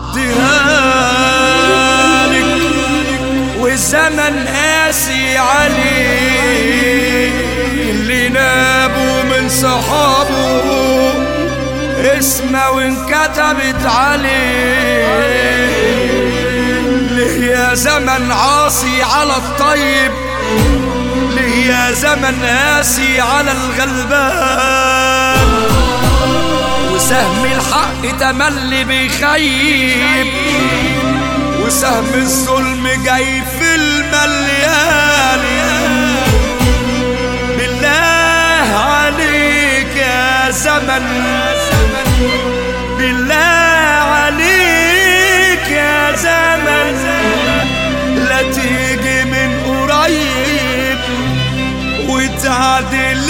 اديهالك والزمن قاسي عليه، اللي نابوا من صحابه اسمه وانكتبت عليه. ليه يا زمن عاصي على الطيب، ليه يا زمن قاسي على الغلبان، وسهم الحق تملي بيخيب، وسهم الظلم جاي في المليان. بالله عليك يا زمن، بالله عليك يا زمن، لا تيجي من قريب وتعدل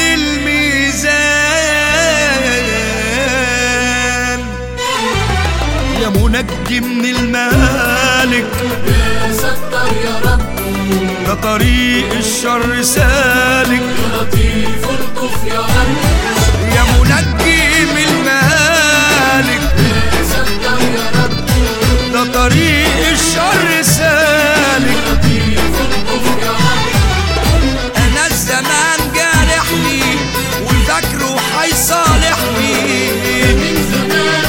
الميزان. يا منجي من المهالك يا ستار يا رب، ده طريق الشر سالك، يا لطيف الطف يا رب. يا منجي من المهالك يا ستار يا رب، ده طريق الشر سالك. يا لطيف الطف يا رب. انا الزمان جارحني وذاكره حيصالحني، من زمان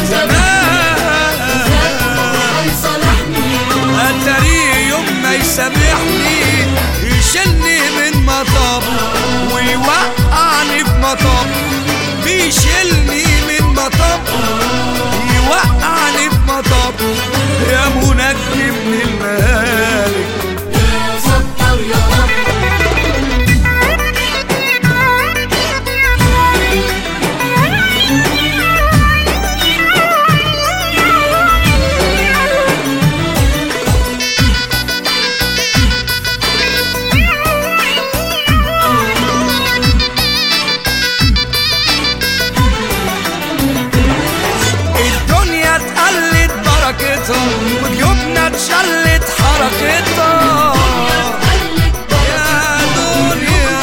هيصالحني، اتاري يوم ما يسامحني يشيلني من مطب ويوقعني في مطب، بيشيلني من مطب يوقعني في مطب. يا منجي من المهالك يا ستار يا رب. الدنيا اتقلت بركتها وجيوبنا اتشلت حركتها. يا دنيا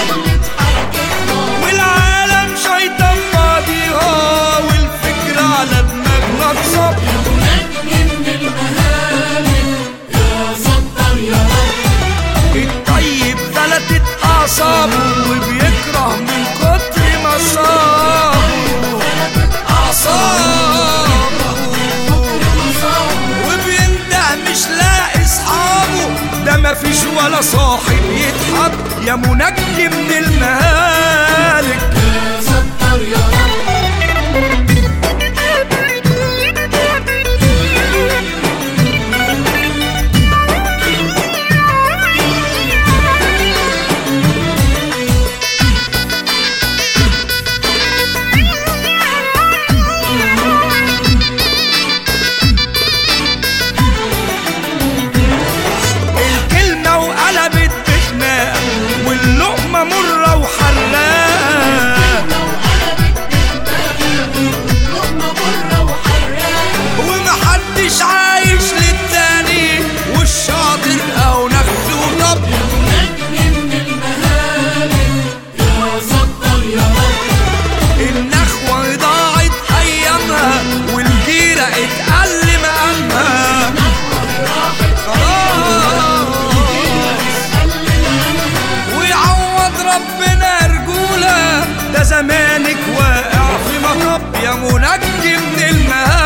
والعالم شيطان فاضيها، والفكر على دماغنا اتصب. منجي من المهالك يا ستار يا رب. الطيب فلتت اعصابه وبيكره من كتر ما صابه اعصابه، وبينده مش لاقي اصحابه، ده مفيش ولا صاحب يتحب. يا منجي من المهالك يا ستار يا رب. الكلمة وقلبت بخناق واللقمة مرة وحراق، ومحدش عايش للتاني والشاطر او نفسه. طب منجي من المهالك يا ستار يا رب. النخوة ضاعت ايامها والجيرة اتقل مقامها. ويعوض ربنا رجولة، ده زمانك واقع في مطب. يا منجي من المهالك